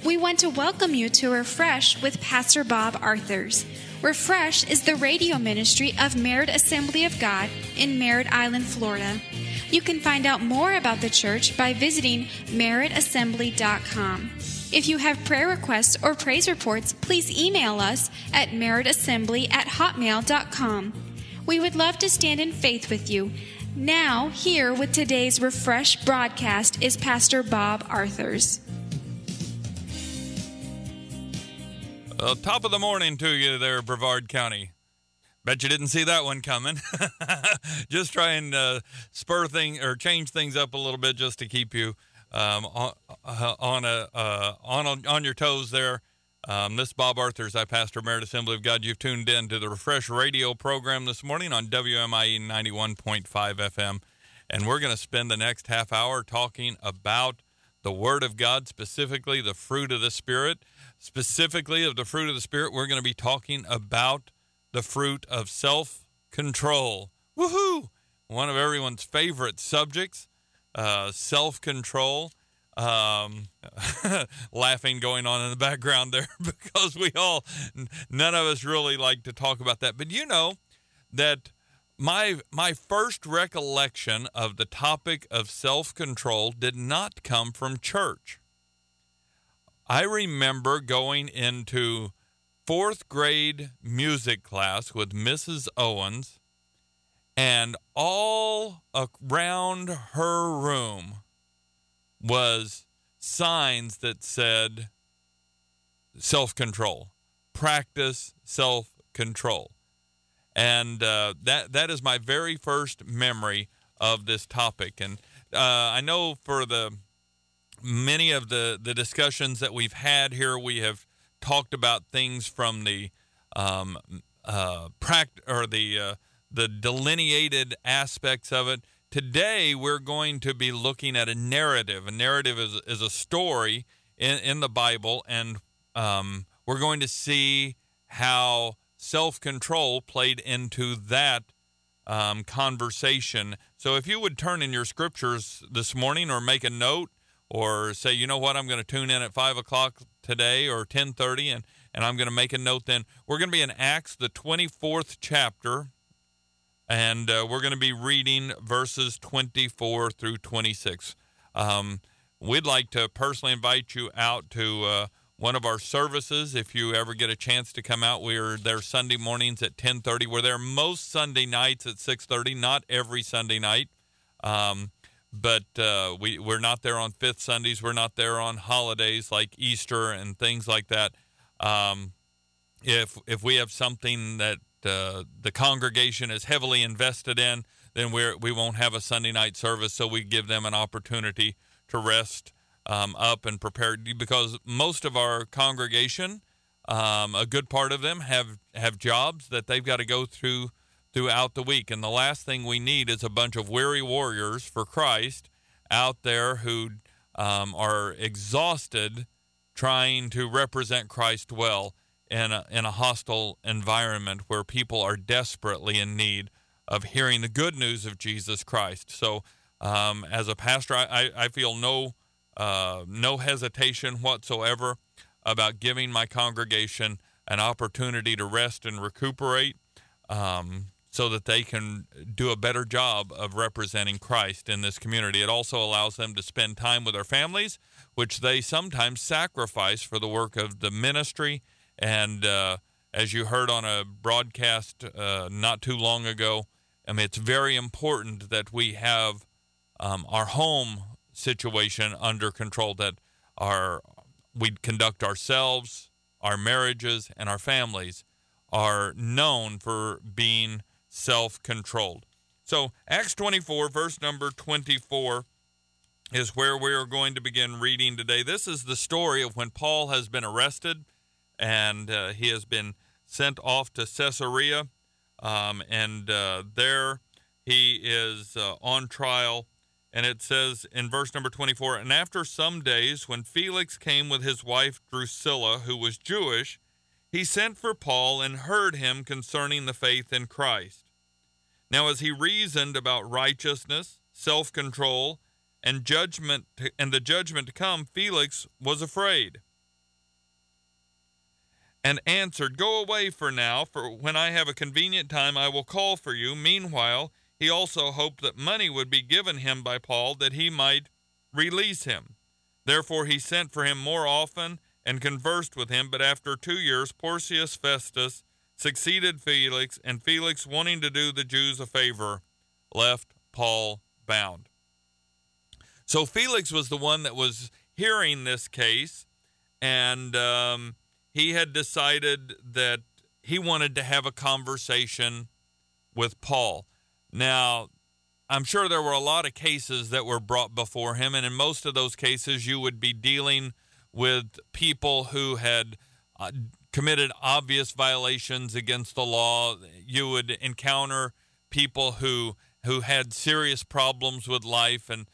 We want to welcome you to Refresh with Pastor Bob Arthurs. Refresh is the radio ministry of Merritt Assembly of God in Merritt Island, Florida. You can find out more about the church by visiting merrittassembly.com. If you have prayer requests or praise reports, please email us at merrittassembly@hotmail.com. We would love to stand in faith with you. Now, here with today's Refresh broadcast is Pastor Bob Arthurs. Top of the morning to you there, Brevard County. Bet you didn't see that one coming. Just try and spur things or change things up a little bit just to keep you on your toes there. This is Bob Arthurs. I pastor Merritt Assembly of God. You've tuned in to the Refresh radio program this morning on WMIE 91.5 FM. And we're going to spend the next half hour talking about the Word of God, specifically the fruit of the Spirit. Specifically of the fruit of the Spirit, we're going to be talking about the fruit of self-control. Woohoo! One of everyone's favorite subjects, self-control. Laughing going on in the background there because none of us really like to talk about that. But you know that my first recollection of the topic of self-control did not come from church. I remember going into fourth grade music class with Mrs. Owens, and all around her room was signs that said self-control, practice self-control. And that is my very first memory of this topic. And I know for many of the discussions that we've had here, we have talked about things from the delineated aspects of it. Today, we're going to be looking at a narrative. A narrative is a story in the Bible, and we're going to see how self-control played into that conversation. So if you would turn in your scriptures this morning or make a note or say, you know what, I'm going to tune in at 5 o'clock today or 10:30, and I'm going to make a note then. We're going to be in Acts, the 24th chapter, and we're going to be reading verses 24 through 26. We'd like to personally invite you out to one of our services. If you ever get a chance to come out, we're there Sunday mornings at 10:30. We're there most Sunday nights at 6:30, not every Sunday night. But we're not there on fifth Sundays. We're not there on holidays like Easter and things like that. If we have something that the congregation is heavily invested in, then we won't have a Sunday night service, so we give them an opportunity to rest up and prepare, because most of our congregation, a good part of them have jobs that they've got to go through throughout the week. And the last thing we need is a bunch of weary warriors for Christ out there who are exhausted trying to represent Christ well in a hostile environment where people are desperately in need of hearing the good news of Jesus Christ. So as a pastor, I feel no hesitation whatsoever about giving my congregation an opportunity to rest and recuperate, so that they can do a better job of representing Christ in this community. It also allows them to spend time with their families, which they sometimes sacrifice for the work of the ministry. And as you heard on a broadcast not too long ago, it's very important that we have our home situation under control, that we conduct ourselves, our marriages, and our families are known for being self-controlled. So Acts 24, verse number 24 is where we are going to begin reading today. This is the story of when Paul has been arrested, and he has been sent off to Caesarea, and there he is on trial. And it says in verse number 24, "And after some days, when Felix came with his wife Drusilla, who was Jewish, he sent for Paul and heard him concerning the faith in Christ. Now as he reasoned about righteousness, self-control, and the judgment to come, Felix was afraid, and answered, "Go away for now, for when I have a convenient time I will call for you." Meanwhile, he also hoped that money would be given him by Paul that he might release him. Therefore he sent for him more often and conversed with him. But after 2 years, Porcius Festus succeeded Felix, and Felix, wanting to do the Jews a favor, left Paul bound. So Felix was the one that was hearing this case, and he had decided that he wanted to have a conversation with Paul. Now, I'm sure there were a lot of cases that were brought before him, and in most of those cases you would be dealing with people who had committed obvious violations against the law. You would encounter people who had serious problems with life, and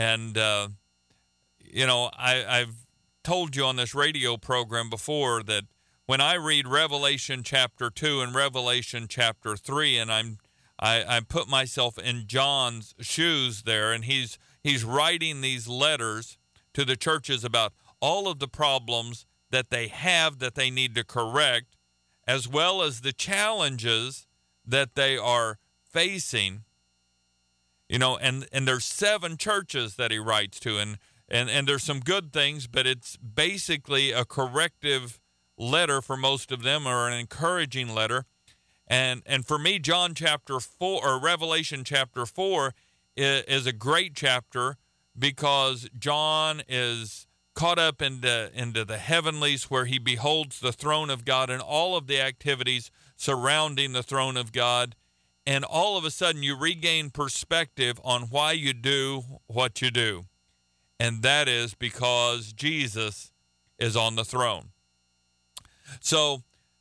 I've told you on this radio program before that when I read Revelation chapter 2 and Revelation chapter 3, and I put myself in John's shoes there, and he's writing these letters to the churches about all of the problems that they have that they need to correct, as well as the challenges that they are facing. And there's 7 churches that he writes to, and there's some good things, but it's basically a corrective letter for most of them, or an encouraging letter. And for me, John chapter 4 or Revelation chapter 4 is a great chapter, because John is caught up into the heavenlies, where he beholds the throne of God and all of the activities surrounding the throne of God. And all of a sudden you regain perspective on why you do what you do. And that is because Jesus is on the throne. So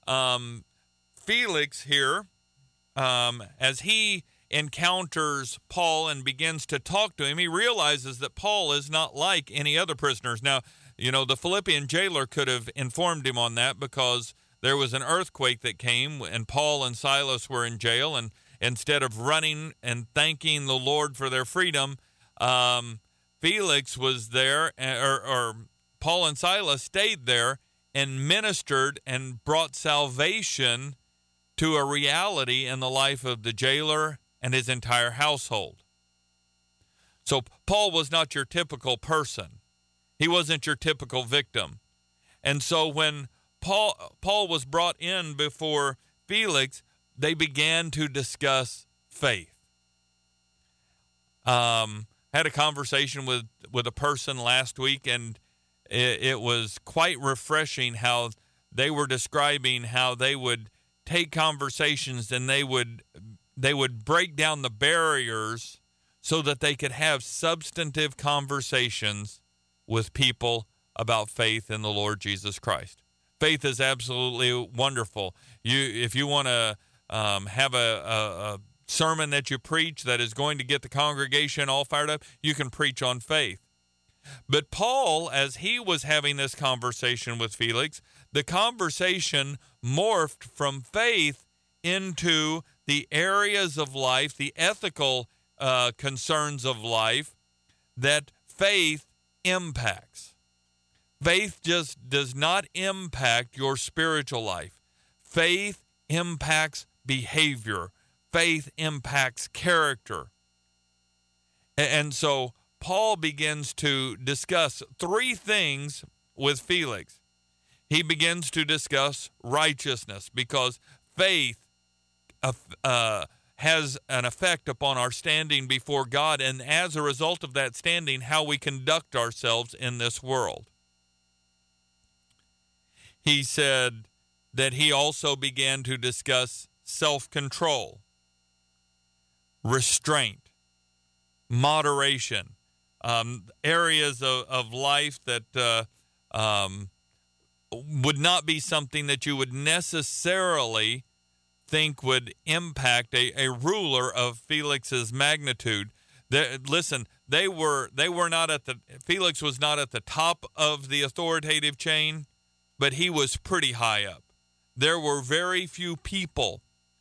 Felix here, as he encounters Paul and begins to talk to him, he realizes that Paul is not like any other prisoners. Now, the Philippian jailer could have informed him on that, because there was an earthquake that came and Paul and Silas were in jail, and instead of running and thanking the Lord for their freedom, Felix was there, or Paul and Silas stayed there and ministered and brought salvation to a reality in the life of the jailer and his entire household. So Paul was not your typical person. He wasn't your typical victim. And so when Paul was brought in before Felix, they began to discuss faith. Had a conversation with a person last week, and it was quite refreshing how they were describing how they would take conversations and they would break down the barriers so that they could have substantive conversations with people about faith in the Lord Jesus Christ. Faith is absolutely wonderful. If you want to have a sermon that you preach that is going to get the congregation all fired up, you can preach on faith. But Paul, as he was having this conversation with Felix, the conversation morphed from faith into the areas of life, the ethical concerns of life that faith impacts. Faith just does not impact your spiritual life. Faith impacts behavior. Faith impacts character. And so Paul begins to discuss 3 things with Felix. He begins to discuss righteousness, because faith has an effect upon our standing before God, and as a result of that standing, how we conduct ourselves in this world. He said that he also began to discuss self-control, restraint, moderation, areas of life that would not be something that you would necessarily think would impact a ruler of Felix's magnitude. Listen, Felix was not at the top of the authoritative chain, but he was pretty high up. There were very few people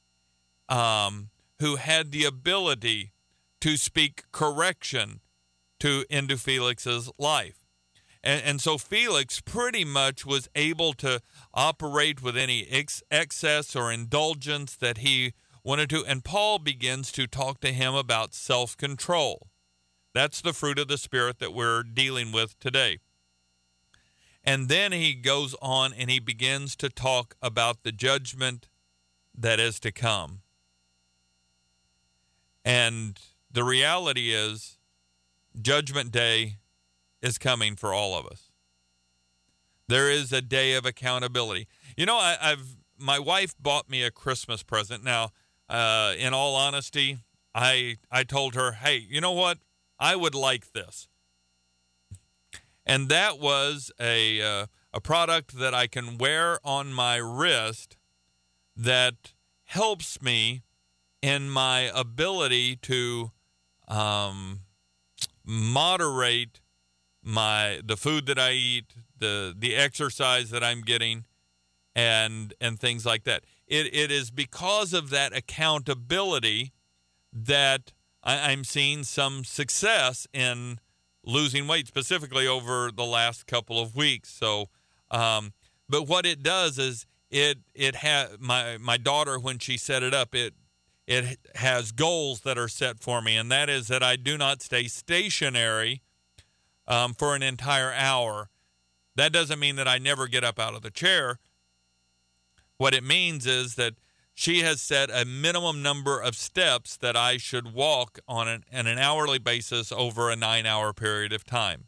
who had the ability to speak correction into Felix's life. And so Felix pretty much was able to operate with any excess or indulgence that he wanted to. And Paul begins to talk to him about self-control. That's the fruit of the Spirit that we're dealing with today. And then he goes on and he begins to talk about the judgment that is to come. And the reality is, Judgment Day is coming for all of us. There is a day of accountability. You know, my wife bought me a Christmas present. Now, in all honesty, I told her, hey, you know what? I would like this. And that was a product that I can wear on my wrist that helps me in my ability to moderate the food that I eat, the exercise that I'm getting, and things like that. It is because of that accountability that I'm seeing some success in losing weight, specifically over the last couple of weeks. So, but what it does is it has my daughter, when she set it up, it has goals that are set for me, and that is that I do not stay stationary for an entire hour. That doesn't mean that I never get up out of the chair. What it means is that she has set a minimum number of steps that I should walk on an hourly basis over a 9-hour period of time.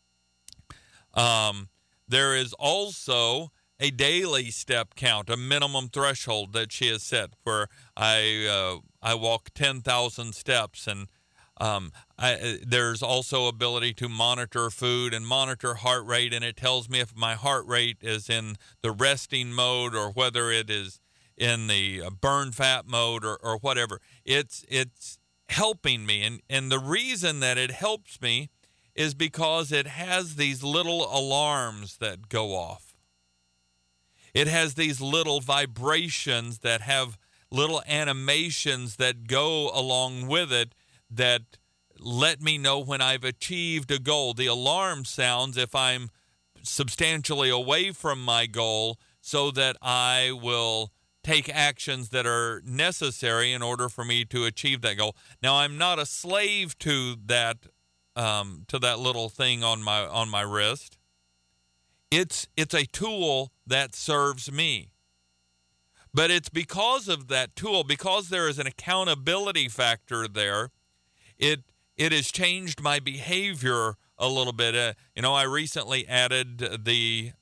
There is also a daily step count, a minimum threshold that she has set, where I walk 10,000 steps, and there's also ability to monitor food and monitor heart rate, and it tells me if my heart rate is in the resting mode or whether it is in the burn fat mode or whatever. It's helping me, and the reason that it helps me is because it has these little alarms that go off. It has these little vibrations that have little animations that go along with it that let me know when I've achieved a goal. The alarm sounds if I'm substantially away from my goal, so that I will take actions that are necessary in order for me to achieve that goal. Now, I'm not a slave to that little thing on my wrist. It's a tool that serves me. But it's because of that tool, because there is an accountability factor there, it has changed my behavior a little bit. I recently added the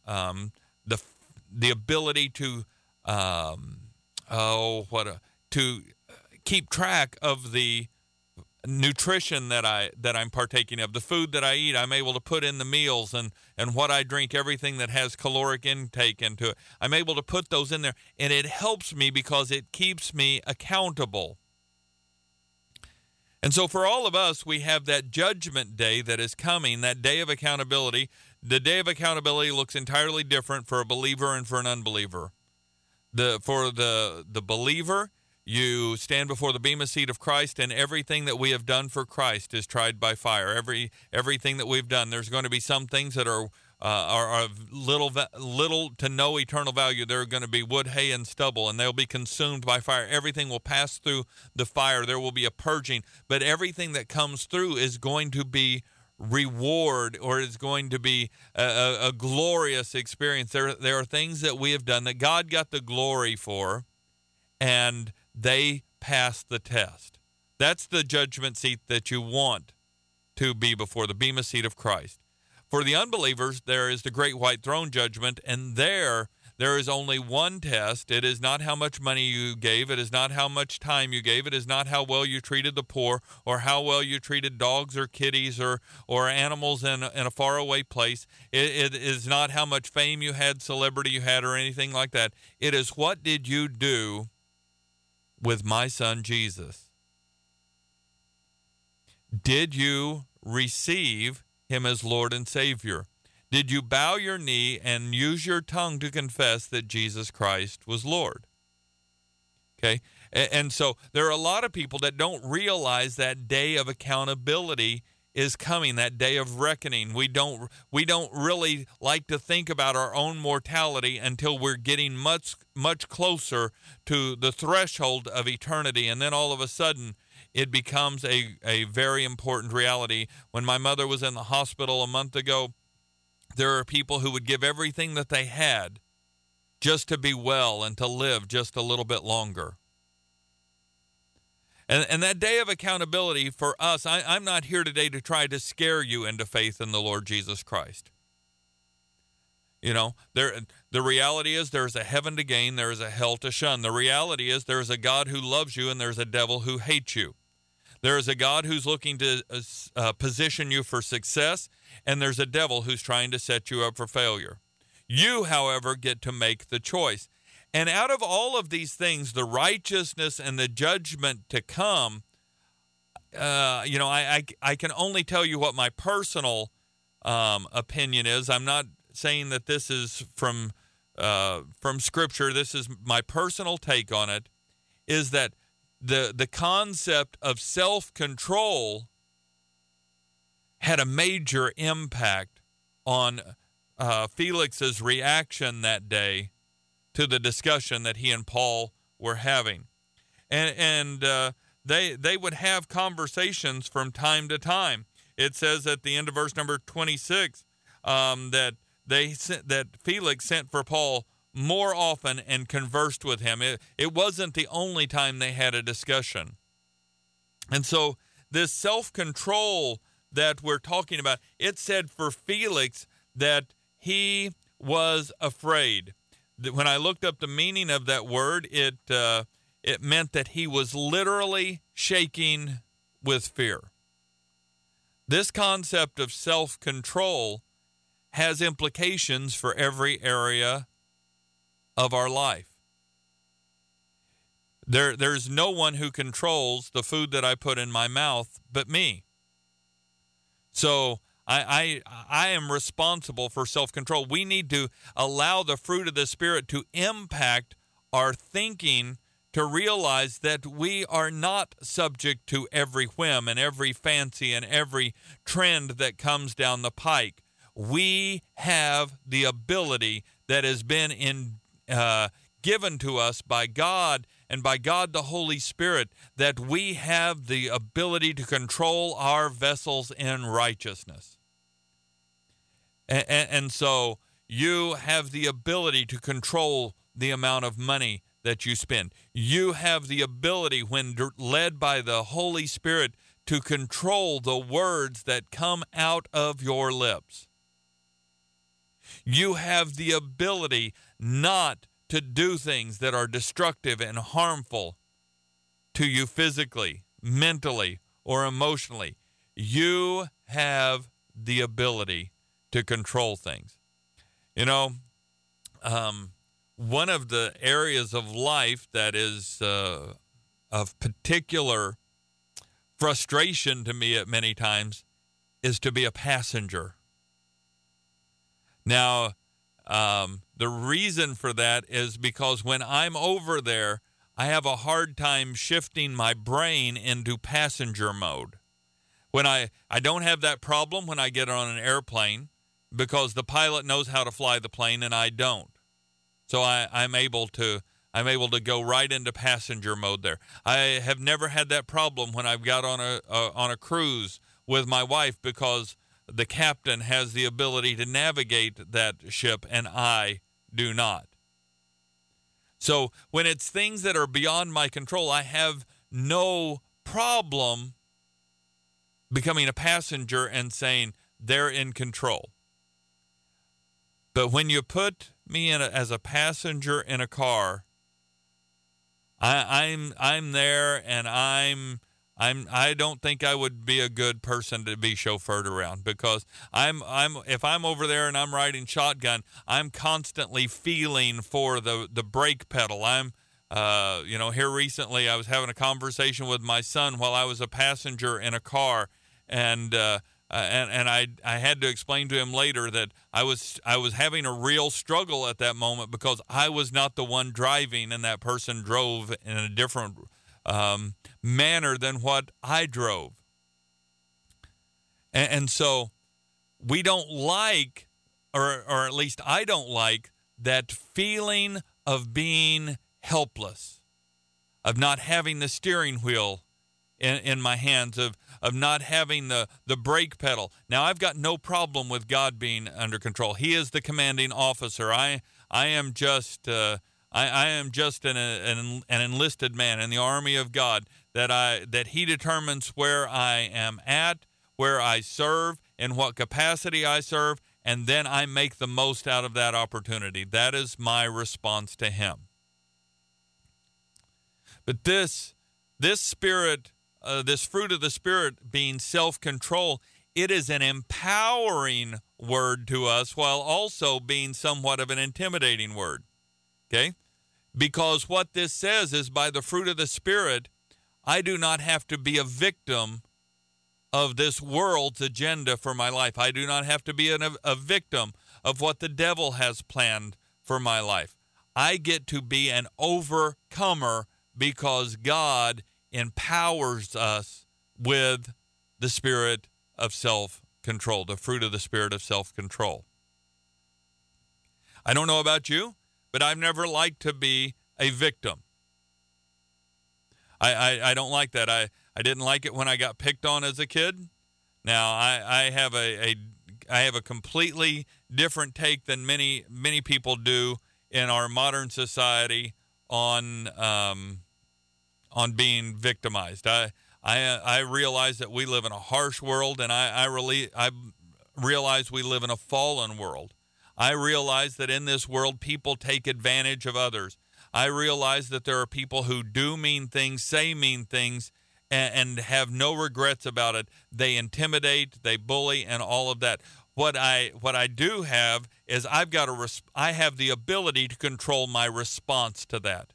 ability to to keep track of the nutrition that I'm partaking of, the food that I eat. I'm able to put in the meals and what I drink, everything that has caloric intake into it. I'm able to put those in there, and it helps me because it keeps me accountable. And so for all of us, we have that judgment day that is coming, that day of accountability. The day of accountability looks entirely different for a believer and for an unbeliever. For the believer, you stand before the bema seat of Christ, and everything that we have done for Christ is tried by fire. Everything that we've done, there's going to be some things that are of little to no eternal value. They're going to be wood, hay, and stubble, and they'll be consumed by fire. Everything will pass through the fire. There will be a purging, but everything that comes through is going to be reward, or is going to be a glorious experience. There are things that we have done that God got the glory for, and they passed the test. That's the judgment seat that you want to be before, the bema seat of Christ. For the unbelievers, there is the great white throne judgment, and there is only one test. It is not how much money you gave. It is not how much time you gave. It is not how well you treated the poor, or how well you treated dogs or kitties or animals in a faraway place. It is not how much fame you had, celebrity you had, or anything like that. It is, what did you do with my son Jesus? Did you receive him as Lord and Savior? Did you bow your knee and use your tongue to confess that Jesus Christ was Lord? Okay? And so there are a lot of people that don't realize that day of accountability is coming, that day of reckoning. We don't really like to think about our own mortality until we're getting much closer to the threshold of eternity, and then all of a sudden it becomes a very important reality. When my mother was in the hospital a month ago, there are people who would give everything that they had just to be well and to live just a little bit longer. And that day of accountability for us, I'm not here today to try to scare you into faith in the Lord Jesus Christ. You know, the reality is there's a heaven to gain, there is a hell to shun. The reality is there's a God who loves you and there's a devil who hates you. There is a God who's looking to position you for success, and there's a devil who's trying to set you up for failure. You, however, get to make the choice. And out of all of these things, the righteousness and the judgment to come, I can only tell you what my personal opinion is. I'm not saying that this is from Scripture. This is my personal take on it, is that the concept of self-control had a major impact on Felix's reaction that day to the discussion that he and Paul were having. And they would have conversations from time to time. It says at the end of verse number 26 that Felix sent for Paul more often and conversed with him. It wasn't the only time they had a discussion. And so this self-control that we're talking about, it said for Felix that he was afraid. When I looked up the meaning of that word, it meant that he was literally shaking with fear. This concept of self-control has implications for every area of our life. There's no one who controls the food that I put in my mouth but me. So I am responsible for self-control. We need to allow the fruit of the Spirit to impact our thinking, to realize that we are not subject to every whim and every fancy and every trend that comes down the pike. We have the ability that has been given to us by God and by God the Holy Spirit, that we have the ability to control our vessels in righteousness. And so you have the ability to control the amount of money that you spend. You have the ability, when led by the Holy Spirit, to control the words that come out of your lips. You have the ability not to do things that are destructive and harmful to you physically, mentally, or emotionally. You have the ability to control things. You know, one of the areas of life that is of particular frustration to me at many times is to be a passenger. Now, the reason for that is because when I'm over there, I have a hard time shifting my brain into passenger mode. When I don't have that problem when I get on an airplane, because the pilot knows how to fly the plane and I don't. So I'm able to go right into passenger mode there. I have never had that problem when I've got on a cruise with my wife, because the captain has the ability to navigate that ship and I do not. So when it's things that are beyond my control, I have no problem becoming a passenger and saying they're in control. But when you put me as a passenger in a car, I'm there, and I don't think I would be a good person to be chauffeured around, because if I'm over there and I'm riding shotgun, I'm constantly feeling for the brake pedal. Here recently I was having a conversation with my son while I was a passenger in a car, and I had to explain to him later that I was having a real struggle at that moment, because I was not the one driving, and that person drove in a different manner than what I drove. And so we don't like, or at least I don't like, that feeling of being helpless, of not having the steering wheel in my hands, of not having the brake pedal. Now, I've got no problem with God being under control. He is the commanding officer. I am just an enlisted man in the army of God, that He determines where I am at, where I serve, in what capacity I serve, and then I make the most out of that opportunity. That is my response to Him. But this spirit, this fruit of the Spirit being self-control, it is an empowering word to us while also being somewhat of an intimidating word. Okay? Because what this says is, by the fruit of the Spirit, I do not have to be a victim of this world's agenda for my life. I do not have to be a victim of what the devil has planned for my life. I get to be an overcomer because God empowers us with the spirit of self-control, the fruit of the spirit of self-control. I don't know about you, but I've never liked to be a victim. I don't like that. I didn't like it when I got picked on as a kid. Now I have a completely different take than many people do in our modern society on being victimized. I realize that we live in a harsh world, and I realize we live in a fallen world. I realize that in this world, people take advantage of others. I realize that there are people who do mean things, say mean things, and have no regrets about it. They intimidate, they bully, and all of that. What I do have is I have the ability to control my response to that.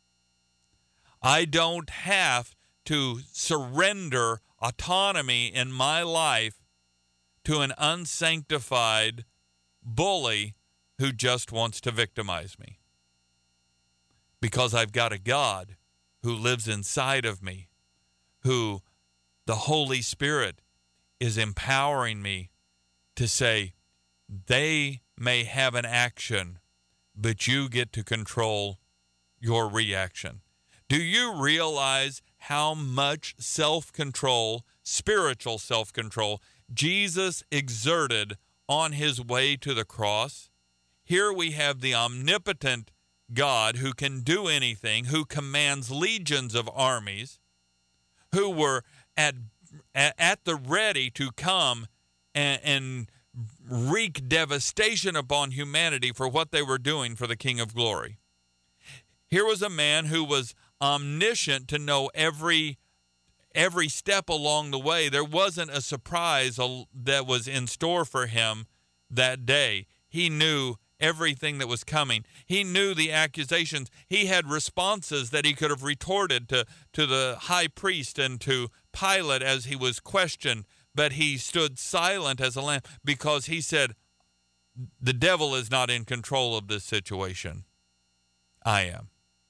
I don't have to surrender autonomy in my life to an unsanctified bully who just wants to victimize me. Because I've got a God who lives inside of me, who the Holy Spirit is empowering me to say, they may have an action, but you get to control your reaction. Do you realize how much self-control, spiritual self-control, Jesus exerted on his way to the cross? Here we have the omnipotent God who can do anything, who commands legions of armies, who were at the ready to come and wreak devastation upon humanity for what they were doing for the King of Glory. Here was a man who was omniscient to know every step along the way. There wasn't a surprise that was in store for him that day. He knew everything that was coming. He knew the accusations. He had responses that he could have retorted to the high priest and to Pilate as he was questioned, but he stood silent as a lamb because he said, the devil is not in control of this situation. I am.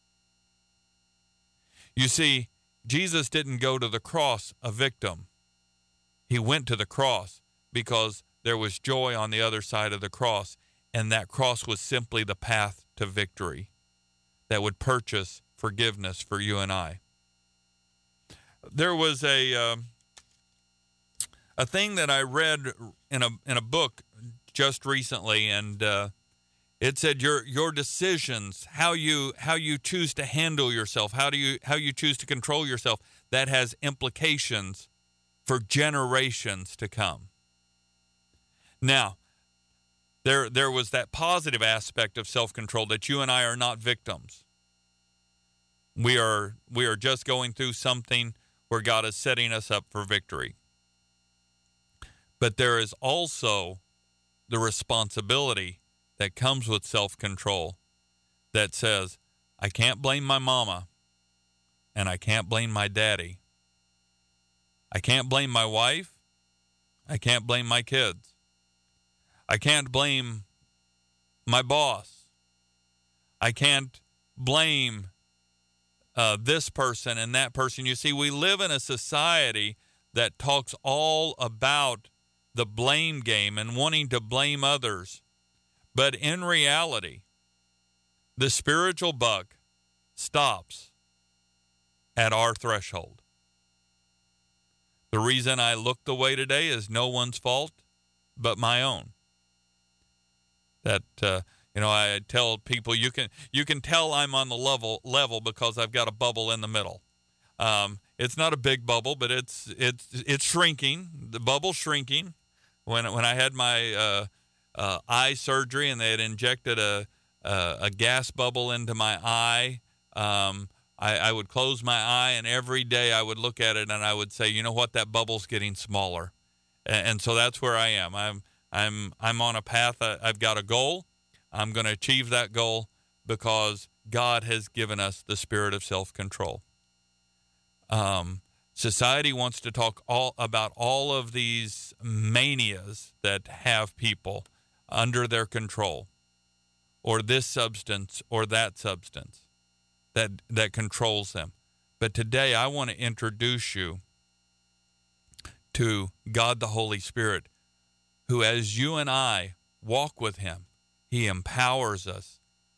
You see, Jesus didn't go to the cross a victim. He went to the cross because there was joy on the other side of the cross, and that cross was simply the path to victory that would purchase forgiveness for you and I. There was a thing that I read in a book just recently, and it said your decisions, how you choose to handle yourself, how you choose to control yourself, that has implications for generations to come. Now, there was that positive aspect of self-control, that you and I are not victims. We are just going through something where God is setting us up for victory. But there is also the responsibility that comes with self-control that says, I can't blame my mama, and I can't blame my daddy. I can't blame my wife. I can't blame my kids. I can't blame my boss. I can't blame this person and that person. You see, we live in a society that talks all about the blame game and wanting to blame others. But in reality, the spiritual buck stops at our threshold. The reason I look the way today is no one's fault but my own. That I tell people you can tell I'm on the level because I've got a bubble in the middle. It's not a big bubble, but it's shrinking. The bubble's shrinking. When I had my eye surgery and they had injected a gas bubble into my eye, I would close my eye, and every day I would look at it and I would say, you know what, that bubble's getting smaller. And so that's where I am. I'm on a path. I've got a goal. I'm going to achieve that goal because God has given us the spirit of self-control. Society wants to talk about all of these manias that have people under their control, or this substance or that substance that controls them. But today I want to introduce you to God the Holy Spirit, who, as you and I walk with him, he empowers us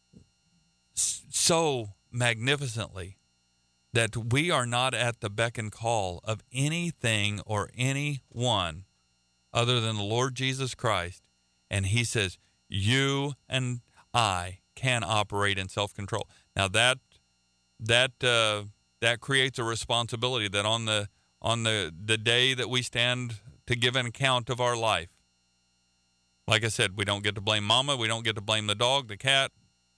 so magnificently that we are not at the beck and call of anything or anyone other than the Lord Jesus Christ. And he says, you and I can operate in self-control. Now that creates a responsibility that on the day that we stand to give an account of our life, like I said, we don't get to blame mama, we don't get to blame the dog, the cat,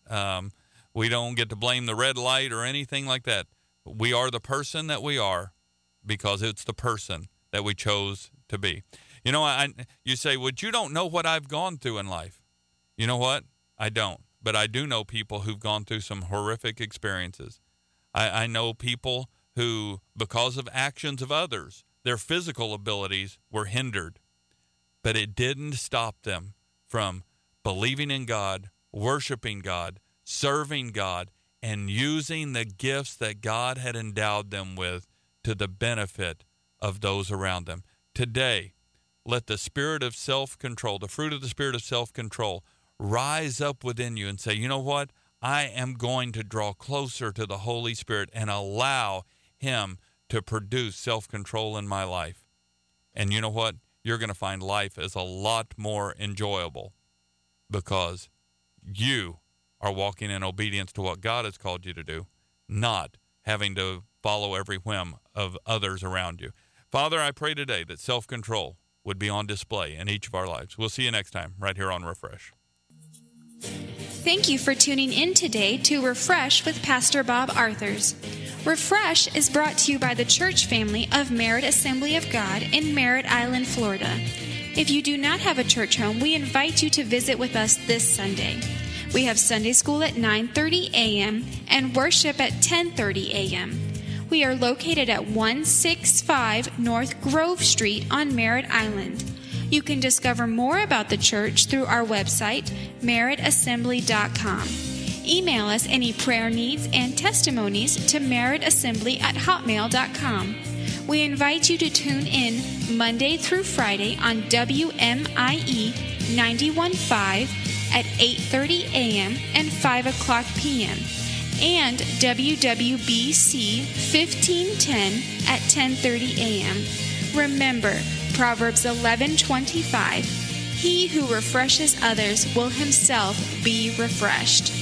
we don't get to blame the red light or anything like that. We are the person that we are because it's the person that we chose to be. You know, you say, well, you don't know what I've gone through in life. You know what? I don't. But I do know people who've gone through some horrific experiences. I know people who, because of actions of others, their physical abilities were hindered. But it didn't stop them from believing in God, worshiping God, serving God, and using the gifts that God had endowed them with to the benefit of those around them. Today, let the spirit of self-control, the fruit of the spirit of self-control, rise up within you and say, you know what? I am going to draw closer to the Holy Spirit and allow him to produce self-control in my life. And you know what? You're going to find life is a lot more enjoyable because you are walking in obedience to what God has called you to do, not having to follow every whim of others around you. Father, I pray today that self-control would be on display in each of our lives. We'll see you next time right here on Refresh. Thank you for tuning in today to Refresh with Pastor Bob Arthurs. Refresh is brought to you by the church family of Merritt Assembly of God in Merritt Island, Florida. If you do not have a church home, we invite you to visit with us this Sunday. We have Sunday school at 9:30 a.m. and worship at 10:30 a.m. We are located at 165 North Grove Street on Merritt Island. You can discover more about the church through our website, merrittassembly.com. Email us any prayer needs and testimonies to merrittassembly@hotmail.com. We invite you to tune in Monday through Friday on WMIE 91.5 at 8:30 a.m. and 5 o'clock p.m. and WWBC 1510 at 10:30 a.m. Remember, Proverbs 11:25, he who refreshes others will himself be refreshed.